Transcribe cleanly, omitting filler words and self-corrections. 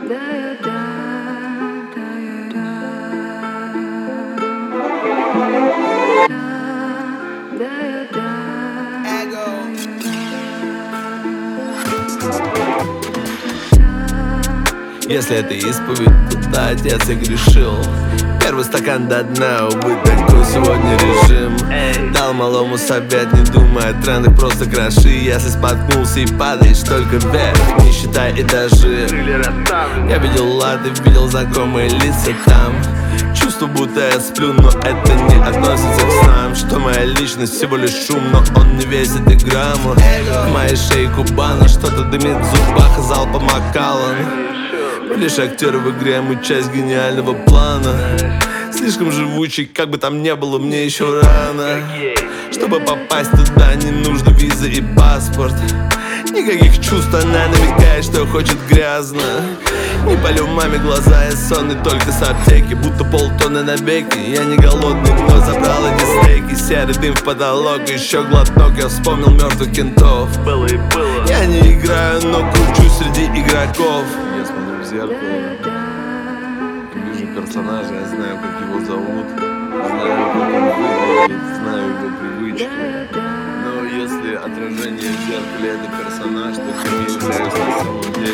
Если это исповедь, то да, отец, я грешил. Первый стакан до дна, увы, такой сегодня режим. Дал малому совет, не думай о трендах, просто кроши. Если споткнулся и падаешь только вверх, не считай этажи. Я видел лады, видел знакомые лица там. Чувство, будто я сплю, но это не относится к снам. Что моя личность всего лишь шум, но он не весит и грамма. В моей шее кубана, что-то дымит в зубах, и залпом Макаллан. Лишь актер в игре, мы часть гениального плана. Слишком живучий, как бы там ни было, мне еще рано. Чтобы попасть туда, не нужно виза и паспорт. Никаких чувств, она намекает, что хочет грязно. Не полю маме глаза, я сонный только с аптеки. Будто полтонны навеки. Я не голодный, но забрал эти стейки. Серый дым в потолок, еще глоток. Я вспомнил мертвых кентов. Я не играю, но кручусь среди игроков. Я смотрю в зеркало, вижу персонажа, я знаю, как его зовут, знаю, как он выглядит, знаю его привычки. Но если отражение в зеркале — это персонаж, то кем я являюсь на самом деле?